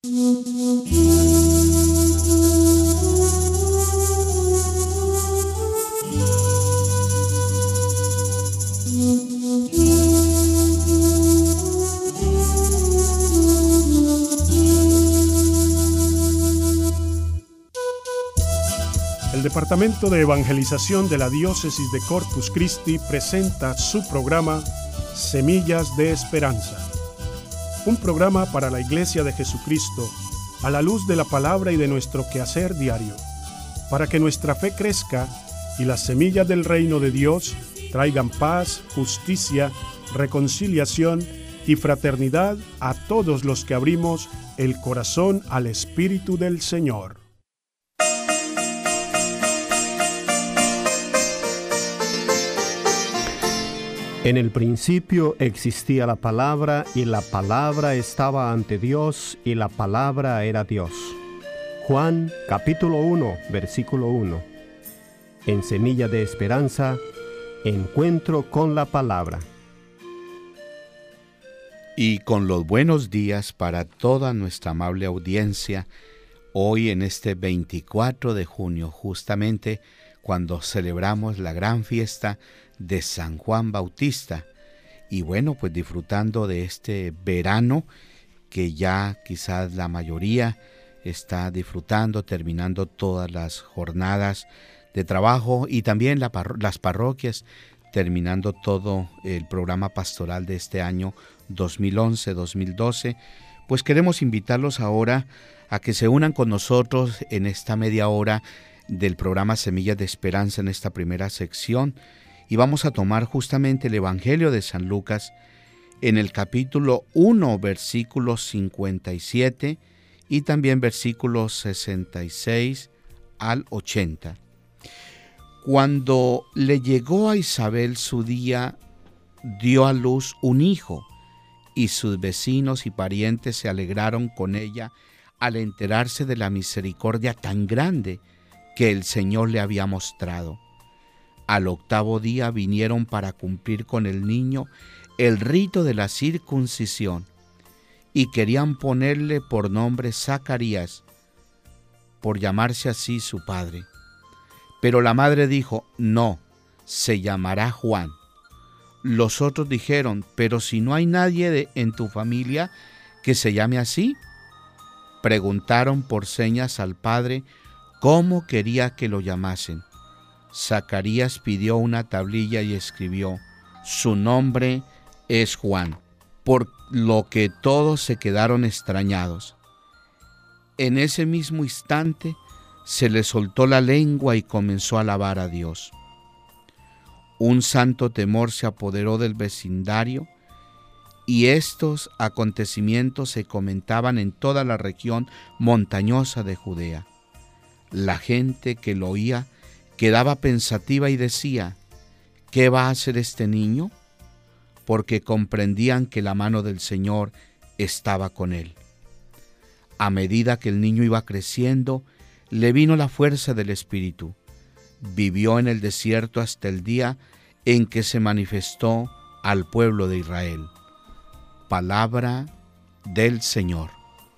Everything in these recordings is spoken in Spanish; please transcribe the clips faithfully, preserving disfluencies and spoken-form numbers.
El Departamento de Evangelización de la Diócesis de Corpus Christi presenta su programa Semillas de Esperanza, un programa para la Iglesia de Jesucristo a la luz de la palabra y de nuestro quehacer diario, para que nuestra fe crezca y las semillas del reino de Dios traigan paz, justicia, reconciliación y fraternidad a todos los que abrimos el corazón al Espíritu del Señor. En el principio existía la palabra, y la palabra estaba ante Dios, y la palabra era Dios. Juan capítulo uno, versículo uno. En Semilla de Esperanza, encuentro con la palabra. Y con los buenos días para toda nuestra amable audiencia, hoy en este veinticuatro de junio, justamente cuando celebramos la gran fiesta de San Juan Bautista, y bueno, pues disfrutando de este verano que ya quizás la mayoría está disfrutando, terminando todas las jornadas de trabajo, y también la parro- las parroquias terminando todo el programa pastoral de este año dos mil once dos mil doce, pues queremos invitarlos ahora a que se unan con nosotros en esta media hora del programa Semillas de Esperanza, en esta primera sección. Y vamos a tomar justamente el Evangelio de San Lucas en el capítulo uno, versículos cincuenta y siete y también versículos sesenta y seis al ochenta. Cuando le llegó a Isabel su día, dio a luz un hijo, y sus vecinos y parientes se alegraron con ella al enterarse de la misericordia tan grande que el Señor le había mostrado. Al octavo día vinieron para cumplir con el niño el rito de la circuncisión, y querían ponerle por nombre Zacarías, por llamarse así su padre. Pero la madre dijo: no, se llamará Juan. Los otros dijeron: pero si no hay nadie de, en tu familia que se llame así. Preguntaron por señas al padre cómo quería que lo llamasen. Zacarías pidió una tablilla y escribió: su nombre es Juan, por lo que todos se quedaron extrañados. En ese mismo instante se le soltó la lengua y comenzó a alabar a Dios. Un santo temor se apoderó del vecindario, y estos acontecimientos se comentaban en toda la región montañosa de Judea. La gente que lo oía quedaba pensativa y decía: ¿qué va a hacer este niño? Porque comprendían que la mano del Señor estaba con él. A medida que el niño iba creciendo, le vino la fuerza del Espíritu. Vivió en el desierto hasta el día en que se manifestó al pueblo de Israel. Palabra del Señor.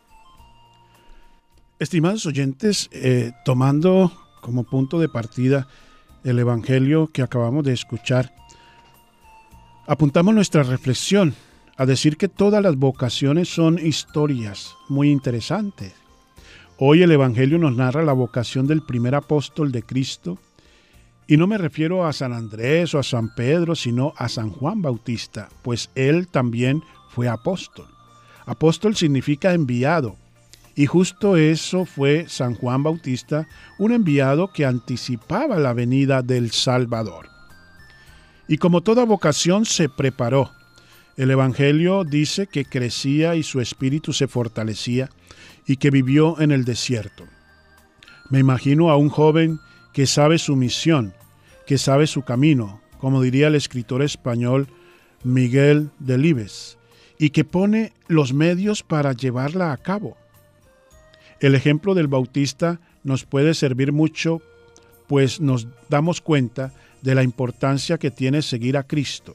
Estimados oyentes, eh, tomando como punto de partida el Evangelio que acabamos de escuchar, apuntamos nuestra reflexión a decir que todas las vocaciones son historias muy interesantes. Hoy el Evangelio nos narra la vocación del primer apóstol de Cristo, y no me refiero a San Andrés o a San Pedro, sino a San Juan Bautista, pues él también fue apóstol. Apóstol significa enviado, y justo eso fue San Juan Bautista, un enviado que anticipaba la venida del Salvador. Y como toda vocación se preparó. El Evangelio dice que crecía y su espíritu se fortalecía, y que vivió en el desierto. Me imagino a un joven que sabe su misión, que sabe su camino, como diría el escritor español Miguel Delibes, y que pone los medios para llevarla a cabo. El ejemplo del Bautista nos puede servir mucho, pues nos damos cuenta de la importancia que tiene seguir a Cristo.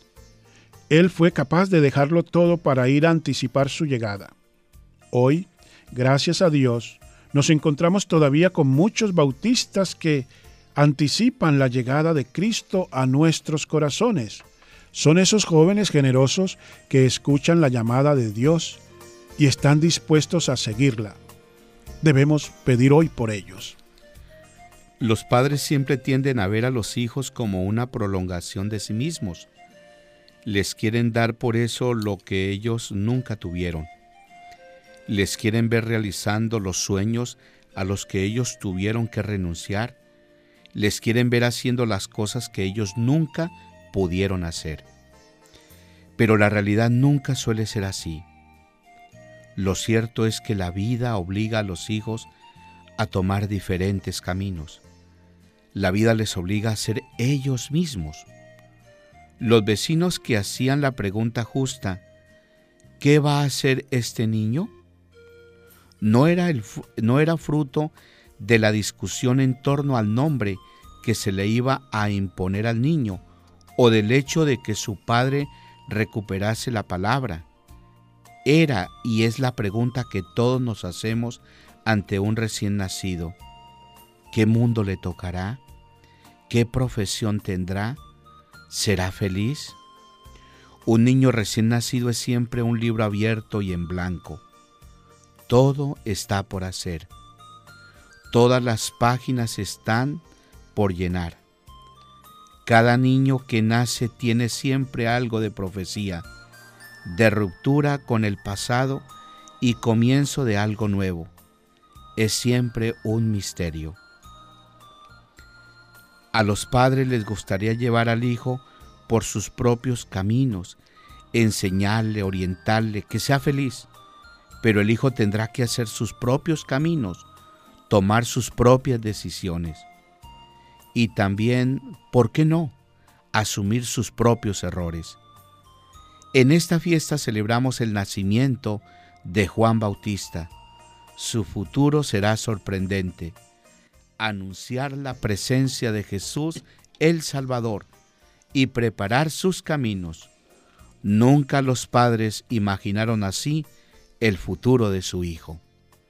Él fue capaz de dejarlo todo para ir a anticipar su llegada. Hoy, gracias a Dios, nos encontramos todavía con muchos bautistas que anticipan la llegada de Cristo a nuestros corazones. Son esos jóvenes generosos que escuchan la llamada de Dios y están dispuestos a seguirla. Debemos pedir hoy por ellos. Los padres siempre tienden a ver a los hijos como una prolongación de sí mismos. Les quieren dar por eso lo que ellos nunca tuvieron. Les quieren ver realizando los sueños a los que ellos tuvieron que renunciar. Les quieren ver haciendo las cosas que ellos nunca pudieron hacer. Pero la realidad nunca suele ser así. Lo cierto es que la vida obliga a los hijos a tomar diferentes caminos. La vida les obliga a ser ellos mismos. Los vecinos que hacían la pregunta justa, ¿qué va a hacer este niño?, no era, el, no era fruto de la discusión en torno al nombre que se le iba a imponer al niño o del hecho de que su padre recuperase la palabra. Era y es la pregunta que todos nos hacemos ante un recién nacido. ¿Qué mundo le tocará? ¿Qué profesión tendrá? ¿Será feliz? Un niño recién nacido es siempre un libro abierto y en blanco. Todo está por hacer. Todas las páginas están por llenar. Cada niño que nace tiene siempre algo de profecía, de ruptura con el pasado y comienzo de algo nuevo. Es siempre un misterio. A los padres les gustaría llevar al hijo por sus propios caminos, enseñarle, orientarle, que sea feliz. Pero el hijo tendrá que hacer sus propios caminos, tomar sus propias decisiones. Y también, ¿por qué no?, asumir sus propios errores. En esta fiesta celebramos el nacimiento de Juan Bautista. Su futuro será sorprendente. Anunciar la presencia de Jesús, el Salvador, y preparar sus caminos. Nunca los padres imaginaron así el futuro de su hijo.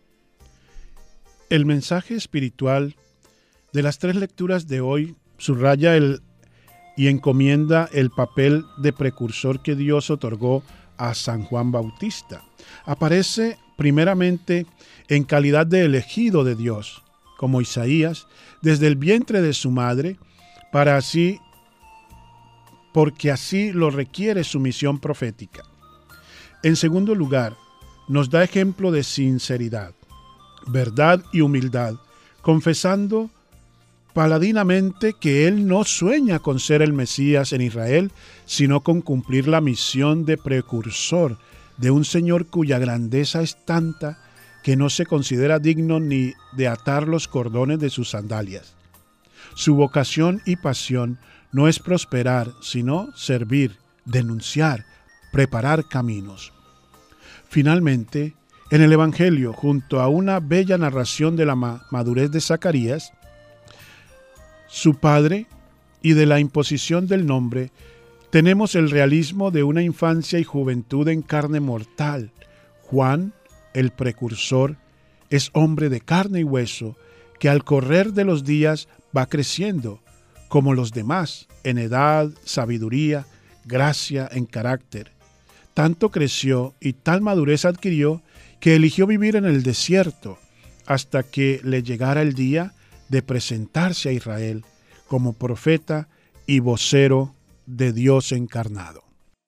El mensaje espiritual de las tres lecturas de hoy subraya el, y encomienda el papel de precursor que Dios otorgó a San Juan Bautista. Aparece primeramente en calidad de elegido de Dios, como Isaías, desde el vientre de su madre, para así, porque así lo requiere su misión profética. En segundo lugar, nos da ejemplo de sinceridad, verdad y humildad, confesando paladinamente que él no sueña con ser el Mesías en Israel, sino con cumplir la misión de precursor de un Señor cuya grandeza es tanta que no se considera digno ni de atar los cordones de sus sandalias. Su vocación y pasión no es prosperar, sino servir, denunciar, preparar caminos. Finalmente, en el Evangelio, junto a una bella narración de la ma- madurez de Zacarías, su padre, y de la imposición del nombre, tenemos el realismo de una infancia y juventud en carne mortal. Juan, el precursor, es hombre de carne y hueso, que al correr de los días va creciendo, como los demás, en edad, sabiduría, gracia, en carácter. Tanto creció y tal madurez adquirió que eligió vivir en el desierto hasta que le llegara el día de presentarse a Israel como profeta y vocero de Dios encarnado.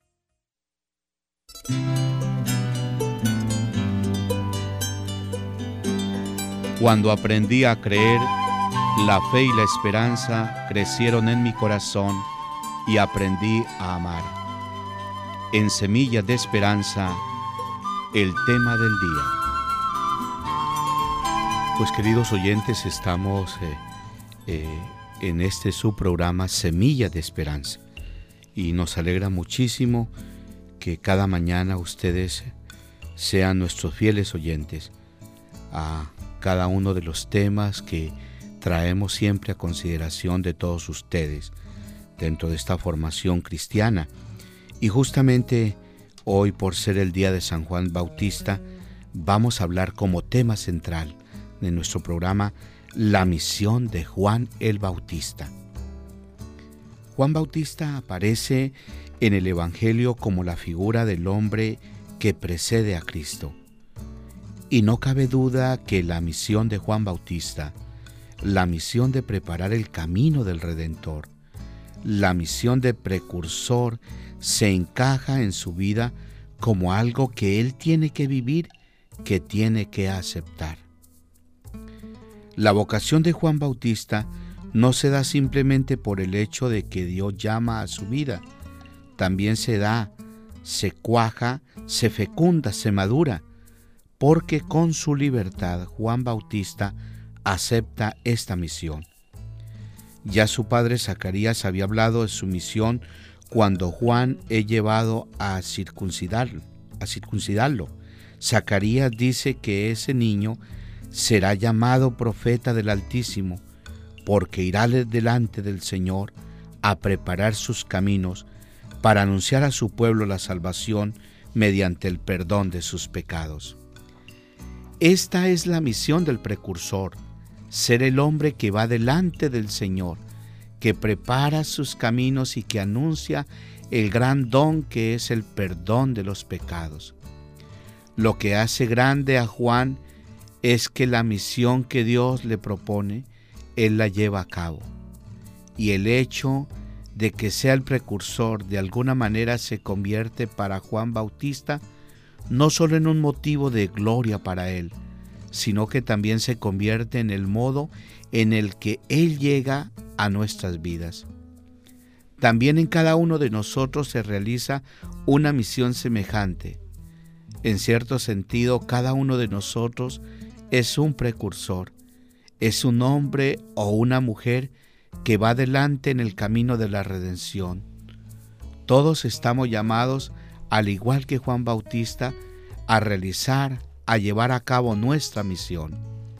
Cuando aprendí a creer, la fe y la esperanza crecieron en mi corazón y aprendí a amar. En Semillas de Esperanza, el tema del día. Pues queridos oyentes, estamos eh, eh, en este su programa Semillas de Esperanza y nos alegra muchísimo que cada mañana ustedes sean nuestros fieles oyentes a cada uno de los temas que traemos siempre a consideración de todos ustedes dentro de esta formación cristiana. Y justamente hoy, por ser el día de San Juan Bautista, vamos a hablar como tema central de nuestro programa la misión de Juan el Bautista. Juan Bautista aparece en el Evangelio como la figura del hombre que precede a Cristo. Y no cabe duda que la misión de Juan Bautista, la misión de preparar el camino del Redentor, la misión de precursor, se encaja en su vida como algo que él tiene que vivir, que tiene que aceptar. La vocación de Juan Bautista no se da simplemente por el hecho de que Dios llama a su vida. También se da, se cuaja, se fecunda, se madura, porque con su libertad Juan Bautista acepta esta misión. Ya su padre Zacarías había hablado de su misión cuando Juan es llevado a circuncidar, a circuncidarlo. Zacarías dice que ese niño será llamado profeta del Altísimo, porque irá delante del Señor a preparar sus caminos para anunciar a su pueblo la salvación mediante el perdón de sus pecados. Esta es la misión del precursor, ser el hombre que va delante del Señor, que prepara sus caminos y que anuncia el gran don que es el perdón de los pecados. Lo que hace grande a Juan es que la misión que Dios le propone, él la lleva a cabo. Y el hecho de que sea el precursor de alguna manera se convierte para Juan Bautista no solo en un motivo de gloria para él, sino que también se convierte en el modo en el que él llega a nuestras vidas. También en cada uno de nosotros se realiza una misión semejante. En cierto sentido, cada uno de nosotros es un precursor, es un hombre o una mujer que va adelante en el camino de la redención. Todos estamos llamados, al igual que Juan Bautista, a realizar, a llevar a cabo nuestra misión.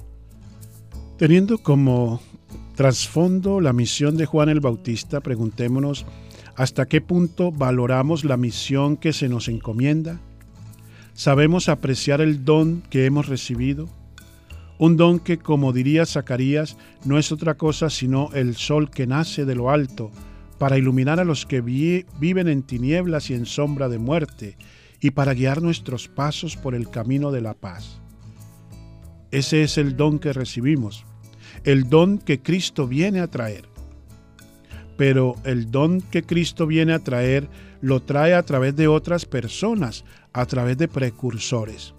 Teniendo como trasfondo la misión de Juan el Bautista, preguntémonos hasta qué punto valoramos la misión que se nos encomienda. ¿Sabemos apreciar el don que hemos recibido? Un don que, como diría Zacarías, no es otra cosa sino el sol que nace de lo alto para iluminar a los que vi- viven en tinieblas y en sombra de muerte y para guiar nuestros pasos por el camino de la paz. Ese es el don que recibimos, el don que Cristo viene a traer. Pero el don que Cristo viene a traer lo trae a través de otras personas, a través de precursores.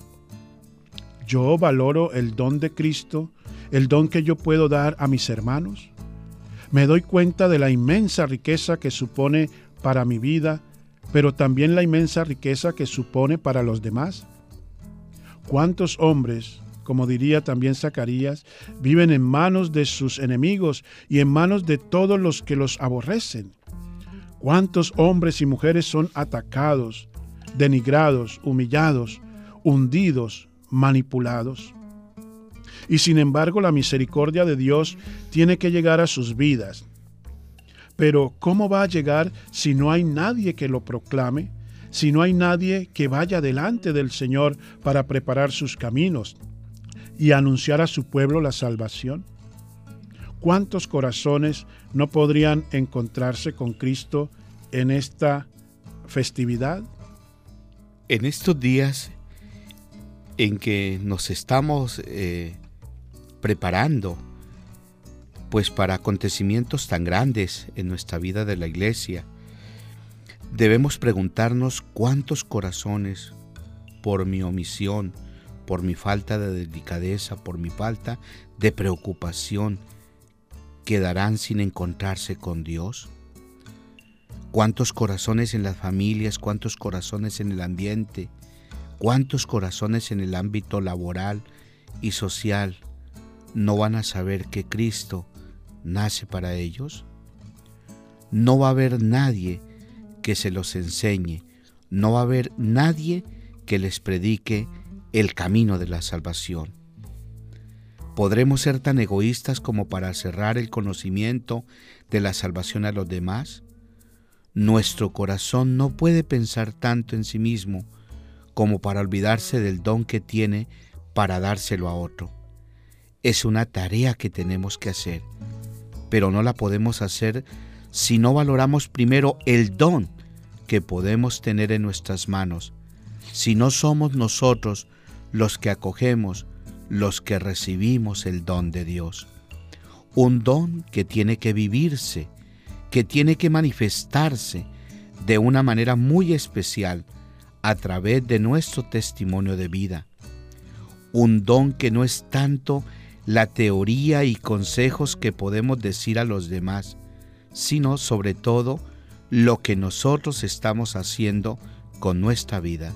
Yo valoro el don de Cristo, el don que yo puedo dar a mis hermanos. Me doy cuenta de la inmensa riqueza que supone para mi vida, pero también la inmensa riqueza que supone para los demás. ¿Cuántos hombres, como diría también Zacarías, viven en manos de sus enemigos y en manos de todos los que los aborrecen? ¿Cuántos hombres y mujeres son atacados, denigrados, humillados, hundidos, manipulados? Y sin embargo, la misericordia de Dios tiene que llegar a sus vidas. Pero ¿cómo va a llegar si no hay nadie que lo proclame? Si no hay nadie que vaya delante del Señor para preparar sus caminos y anunciar a su pueblo la salvación. ¿Cuántos corazones no podrían encontrarse con Cristo en esta festividad? En estos días en que nos estamos eh, preparando pues para acontecimientos tan grandes en nuestra vida de la iglesia, debemos preguntarnos cuántos corazones, por mi omisión, por mi falta de delicadeza, por mi falta de preocupación, quedarán sin encontrarse con Dios. ¿Cuántos corazones en las familias, cuántos corazones en el ambiente, cuántos corazones en el ámbito laboral y social no van a saber que Cristo nace para ellos? No va a haber nadie que se los enseñe, no va a haber nadie que les predique el camino de la salvación. ¿Podremos ser tan egoístas como para cerrar el conocimiento de la salvación a los demás? Nuestro corazón no puede pensar tanto en sí mismo como para olvidarse del don que tiene para dárselo a otro. Es una tarea que tenemos que hacer, pero no la podemos hacer si no valoramos primero el don que podemos tener en nuestras manos, si no somos nosotros los que acogemos, los que recibimos el don de Dios. Un don que tiene que vivirse, que tiene que manifestarse de una manera muy especial a través de nuestro testimonio de vida. Un don que no es tanto la teoría y consejos que podemos decir a los demás, sino sobre todo lo que nosotros estamos haciendo con nuestra vida.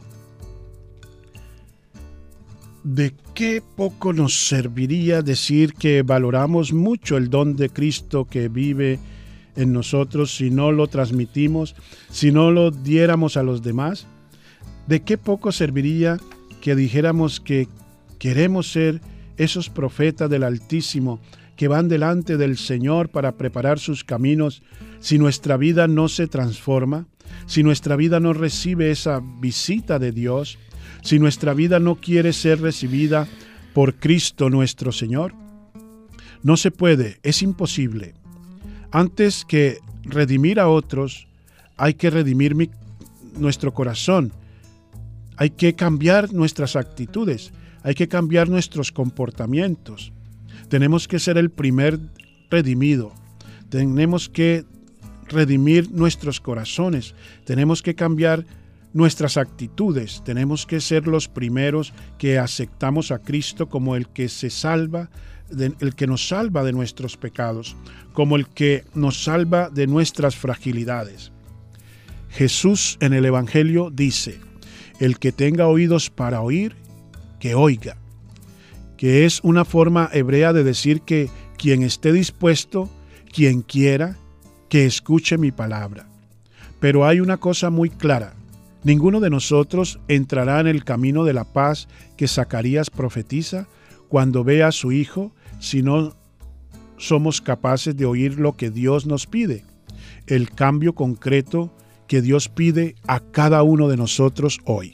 ¿De qué poco nos serviría decir que valoramos mucho el don de Cristo que vive en nosotros si no lo transmitimos, si no lo diéramos a los demás? ¿De qué poco serviría que dijéramos que queremos ser esos profetas del Altísimo que van delante del Señor para preparar sus caminos si nuestra vida no se transforma, si nuestra vida no recibe esa visita de Dios, si nuestra vida no quiere ser recibida por Cristo nuestro Señor? No se puede, es imposible. Antes que redimir a otros, hay que redimir mi, nuestro corazón. Hay que cambiar nuestras actitudes, hay que cambiar nuestros comportamientos. Tenemos que ser el primer redimido. Tenemos que redimir nuestros corazones. Tenemos que cambiar nuestras actitudes. Tenemos que ser los primeros que aceptamos a Cristo como el que se salva, de, el que nos salva de nuestros pecados, como el que nos salva de nuestras fragilidades. Jesús en el Evangelio dice: el que tenga oídos para oír, que oiga, que es una forma hebrea de decir que quien esté dispuesto, quien quiera, que escuche mi palabra. Pero hay una cosa muy clara: ninguno de nosotros entrará en el camino de la paz que Zacarías profetiza cuando vea a su hijo si no somos capaces de oír lo que Dios nos pide, el cambio concreto que Dios pide a cada uno de nosotros hoy.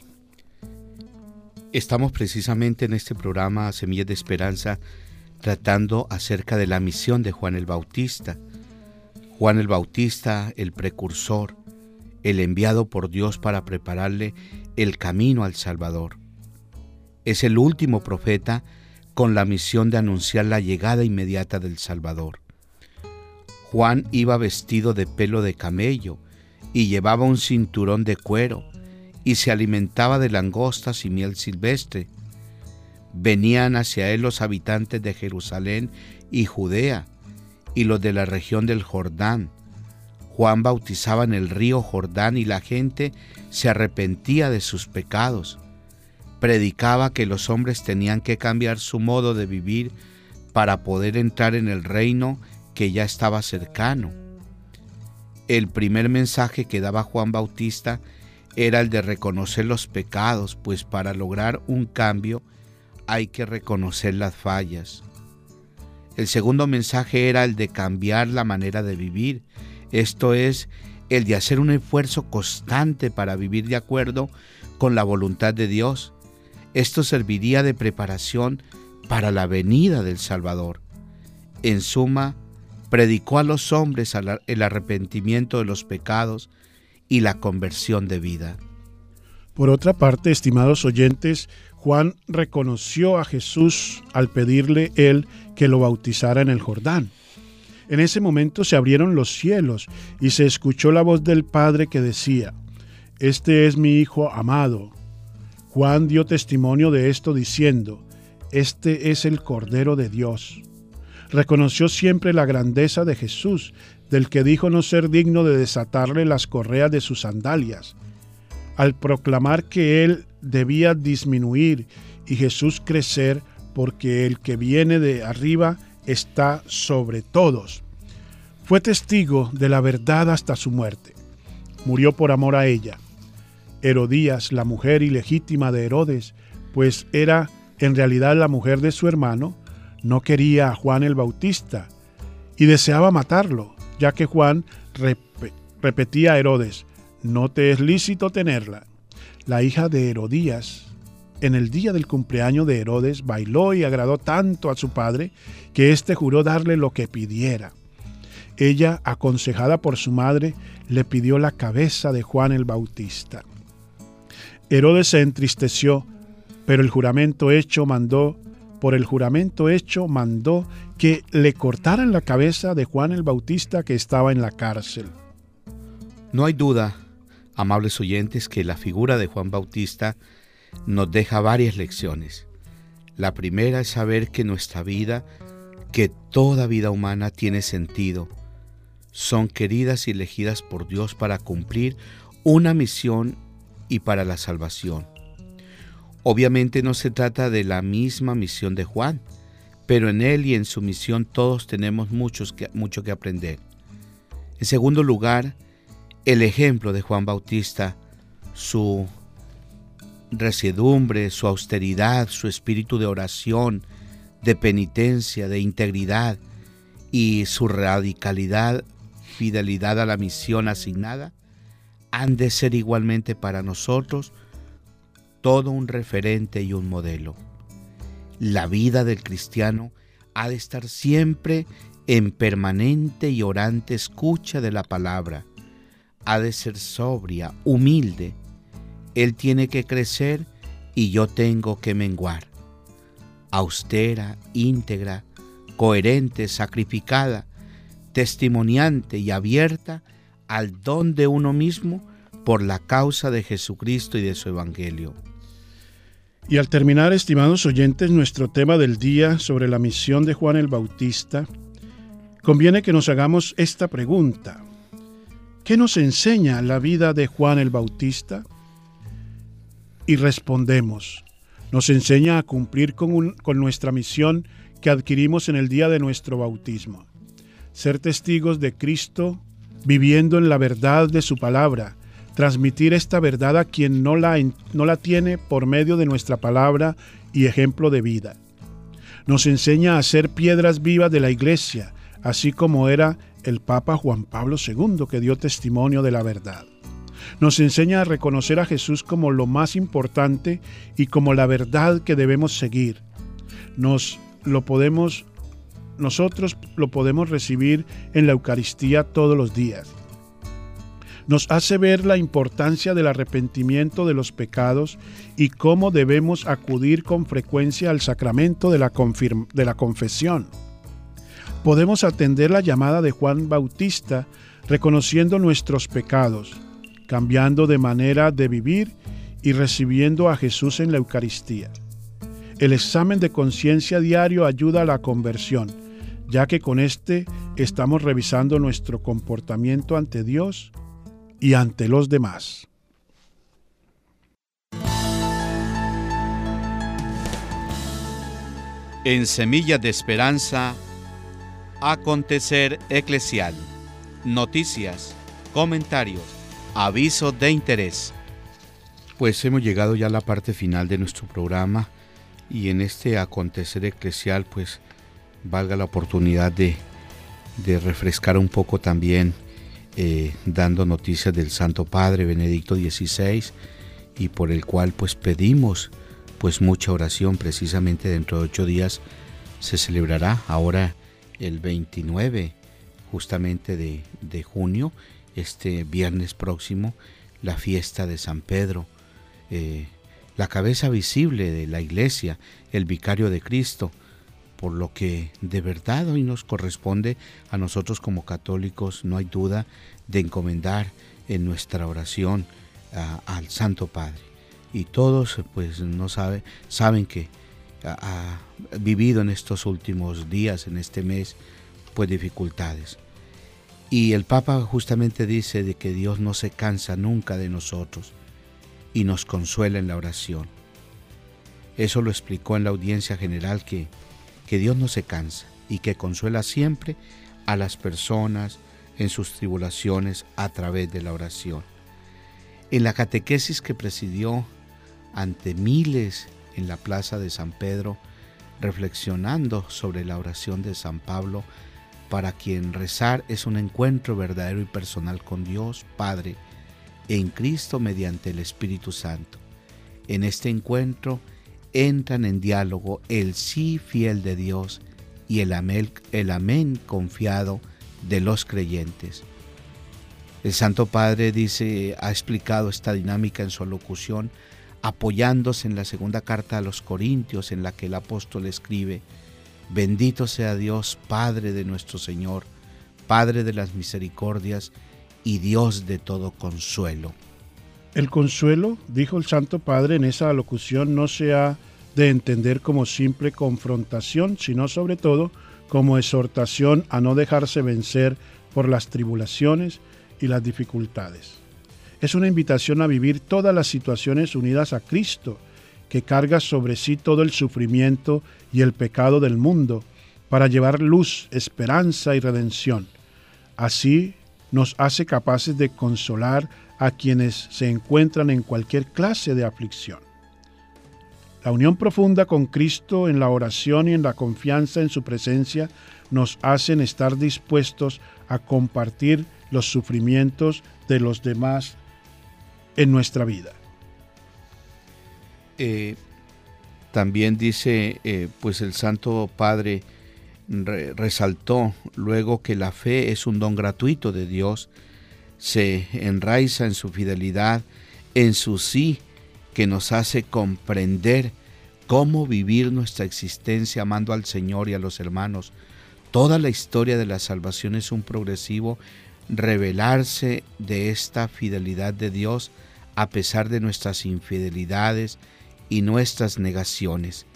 Estamos precisamente en este programa Semillas de Esperanza tratando acerca de la misión de Juan el Bautista. Juan el Bautista, el precursor, el enviado por Dios para prepararle el camino al Salvador. Es el último profeta con la misión de anunciar la llegada inmediata del Salvador. Juan iba vestido de pelo de camello y llevaba un cinturón de cuero y se alimentaba de langostas y miel silvestre. Venían hacia él los habitantes de Jerusalén y Judea y los de la región del Jordán. Juan bautizaba en el río Jordán y la gente se arrepentía de sus pecados. Predicaba que los hombres tenían que cambiar su modo de vivir para poder entrar en el reino que ya estaba cercano. El primer mensaje que daba Juan Bautista era el de reconocer los pecados, pues para lograr un cambio hay que reconocer las fallas. El segundo mensaje era el de cambiar la manera de vivir, esto es, el de hacer un esfuerzo constante para vivir de acuerdo con la voluntad de Dios. Esto serviría de preparación para la venida del Salvador. En suma, predicó a los hombres el arrepentimiento de los pecados y la conversión de vida. Por otra parte, estimados oyentes, Juan reconoció a Jesús al pedirle él que lo bautizara en el Jordán. En ese momento se abrieron los cielos y se escuchó la voz del Padre que decía: «Este es mi Hijo amado». Juan dio testimonio de esto diciendo: «Este es el Cordero de Dios». Reconoció siempre la grandeza de Jesús, del que dijo no ser digno de desatarle las correas de sus sandalias. Al proclamar que él debía disminuir y Jesús crecer, porque el que viene de arriba está sobre todos. Fue testigo de la verdad hasta su muerte. Murió por amor a ella. Herodías, la mujer ilegítima de Herodes, pues era en realidad la mujer de su hermano, no quería a Juan el Bautista y deseaba matarlo, ya que Juan rep- repetía a Herodes: «No te es lícito tenerla». la hija de Herodías, en el día del cumpleaños de Herodes, bailó y agradó tanto a su padre que éste juró darle lo que pidiera. Ella, aconsejada por su madre, le pidió la cabeza de Juan el Bautista. Herodes se entristeció, pero el juramento hecho mandó, por el juramento hecho mandó que le cortaran la cabeza de Juan el Bautista, que estaba en la cárcel. No hay duda, amables oyentes, que la figura de Juan Bautista nos deja varias lecciones. La primera es saber que nuestra vida, que toda vida humana tiene sentido, son queridas y elegidas por Dios para cumplir una misión y para la salvación. Obviamente no se trata de la misma misión de Juan, pero en él y en su misión todos tenemos muchos que, mucho que aprender. En segundo lugar, el ejemplo de Juan Bautista, su resiedumbre, su austeridad, su espíritu de oración, de penitencia, de integridad y su radicalidad, fidelidad a la misión asignada, han de ser igualmente para nosotros todo un referente y un modelo. La vida del cristiano ha de estar siempre en permanente y orante escucha de la palabra. Ha de ser sobria, humilde. Él tiene que crecer y yo tengo que menguar. Austera, íntegra, coherente, sacrificada, testimoniante y abierta al don de uno mismo por la causa de Jesucristo y de su Evangelio. Y al terminar, estimados oyentes, nuestro tema del día sobre la misión de Juan el Bautista, conviene que nos hagamos esta pregunta: ¿qué nos enseña la vida de Juan el Bautista? Y respondemos: nos enseña a cumplir con, un, con nuestra misión que adquirimos en el día de nuestro bautismo. Ser testigos de Cristo, viviendo en la verdad de su palabra, transmitir esta verdad a quien no la, no la tiene por medio de nuestra palabra y ejemplo de vida. Nos enseña a ser piedras vivas de la Iglesia, así como era el Papa Juan Pablo segundo, que dio testimonio de la verdad. Nos enseña a reconocer a Jesús como lo más importante y como la verdad que debemos seguir. Nos lo podemos, nosotros lo podemos recibir en la Eucaristía todos los días. Nos hace ver la importancia del arrepentimiento de los pecados y cómo debemos acudir con frecuencia al sacramento de la, confirm- de la confesión. Podemos atender la llamada de Juan Bautista reconociendo nuestros pecados, cambiando de manera de vivir y recibiendo a Jesús en la Eucaristía. El examen de conciencia diario ayuda a la conversión, ya que con este estamos revisando nuestro comportamiento ante Dios y ante los demás. En Semillas de Esperanza, acontecer eclesial, noticias, comentarios, avisos de interés. Pues hemos llegado ya a la parte final de nuestro programa y en este acontecer eclesial pues valga la oportunidad de, de refrescar un poco también eh, dando noticias del Santo Padre Benedicto dieciséis y por el cual pues pedimos pues mucha oración. Precisamente dentro de ocho días se celebrará, ahora el veintinueve justamente de, de junio, este viernes próximo, la fiesta de San Pedro, eh, la cabeza visible de la Iglesia, el vicario de Cristo, por lo que de verdad hoy nos corresponde a nosotros como católicos, no hay duda, de encomendar en nuestra oración a, al Santo Padre. Y todos pues no sabe, saben que ha, ha vivido en estos últimos días, en este mes, pues dificultades. Y el Papa justamente dice de que Dios no se cansa nunca de nosotros y nos consuela en la oración. Eso lo explicó en la audiencia general, que, que Dios no se cansa y que consuela siempre a las personas en sus tribulaciones a través de la oración. En la catequesis que presidió ante miles en la plaza de San Pedro, reflexionando sobre la oración de San Pablo, para quien rezar es un encuentro verdadero y personal con Dios Padre, en Cristo mediante el Espíritu Santo. En este encuentro entran en diálogo el sí fiel de Dios y el amén, el amén confiado de los creyentes. El Santo Padre dice, ha explicado esta dinámica en su alocución, apoyándose en la segunda carta a los Corintios, en la que el apóstol escribe: bendito sea Dios, Padre de nuestro Señor, Padre de las misericordias y Dios de todo consuelo. El consuelo, dijo el Santo Padre en esa alocución, no se ha de entender como simple confrontación, sino sobre todo como exhortación a no dejarse vencer por las tribulaciones y las dificultades. Es una invitación a vivir todas las situaciones unidas a Cristo, que carga sobre sí todo el sufrimiento y el pecado del mundo, para llevar luz, esperanza y redención. Así nos hace capaces de consolar a quienes se encuentran en cualquier clase de aflicción. La unión profunda con Cristo en la oración y en la confianza en su presencia nos hacen estar dispuestos a compartir los sufrimientos de los demás en nuestra vida. Eh, también dice, eh, pues el Santo Padre re, resaltó luego que la fe es un don gratuito de Dios, se enraiza en su fidelidad, en su sí, que nos hace comprender cómo vivir nuestra existencia amando al Señor y a los hermanos. Toda la historia de la salvación es un progresivo revelarse de esta fidelidad de Dios a pesar de nuestras infidelidades y nuestras negaciones.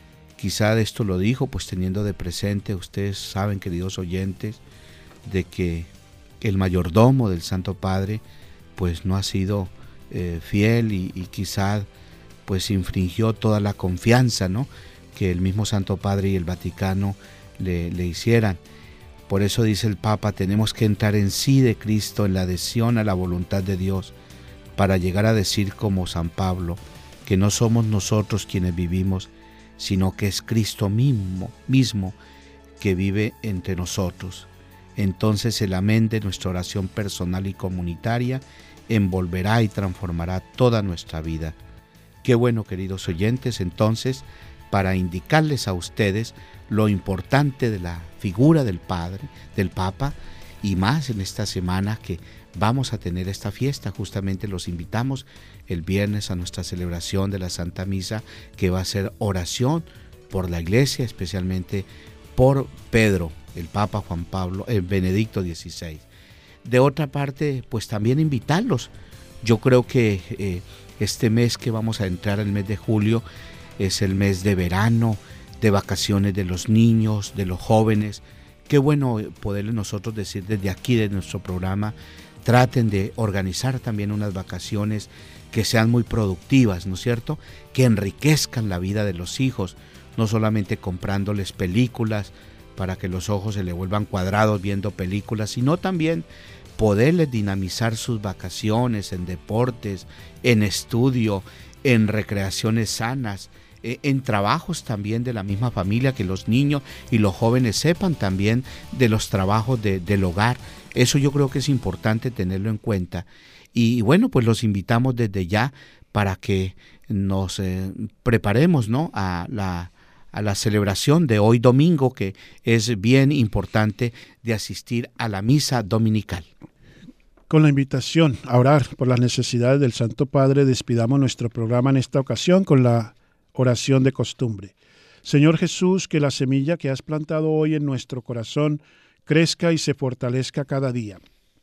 Quizá de esto lo dijo, pues teniendo de presente, ustedes saben, queridos oyentes, de que el mayordomo del Santo Padre pues no ha sido eh, fiel y, y quizá pues infringió toda la confianza, ¿no?, que el mismo Santo Padre y el Vaticano le, le hicieran. Por eso dice el Papa, tenemos que entrar en sí de Cristo, en la adhesión a la voluntad de Dios, para llegar a decir como San Pablo, que no somos nosotros quienes vivimos, sino que es Cristo mismo, mismo que vive entre nosotros. Entonces el amén de nuestra oración personal y comunitaria envolverá y transformará toda nuestra vida. Qué bueno, queridos oyentes, entonces, para indicarles a ustedes lo importante de la figura del Padre, del Papa, y más en esta semana que vamos a tener esta fiesta. Justamente los invitamos el viernes a nuestra celebración de la Santa Misa, que va a ser oración por la Iglesia, especialmente por Pedro, el Papa Juan Pablo, el Benedicto dieciséis. De otra parte, pues también invitarlos. Yo creo que eh, este mes que vamos a entrar, el mes de julio, es el mes de verano, de vacaciones de los niños, de los jóvenes. Qué bueno poderles nosotros decir desde aquí, de nuestro programa, traten de organizar también unas vacaciones que sean muy productivas, ¿no es cierto?, que enriquezcan la vida de los hijos, no solamente comprándoles películas para que los ojos se le vuelvan cuadrados viendo películas, sino también poderles dinamizar sus vacaciones en deportes, en estudio, en recreaciones sanas, en trabajos también de la misma familia, que los niños y los jóvenes sepan también de los trabajos de, del hogar. Eso yo creo que es importante tenerlo en cuenta. Y bueno, pues los invitamos desde ya para que nos eh, preparemos, ¿no?, a la, a la celebración de hoy domingo, que es bien importante, de asistir a la misa dominical. Con la invitación a orar por las necesidades del Santo Padre, despidamos nuestro programa en esta ocasión con la oración de costumbre. Señor Jesús, que la semilla que has plantado hoy en nuestro corazón crezca y se fortalezca cada día.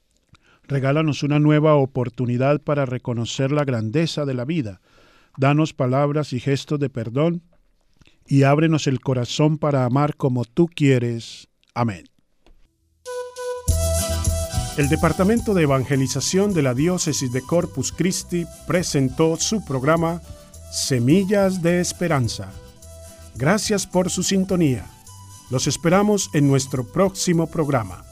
Regálanos una nueva oportunidad para reconocer la grandeza de la vida. Danos palabras y gestos de perdón y ábrenos el corazón para amar como tú quieres. Amén. El Departamento de Evangelización de la Diócesis de Corpus Christi presentó su programa Semillas de Esperanza. Gracias por su sintonía. Los esperamos en nuestro próximo programa.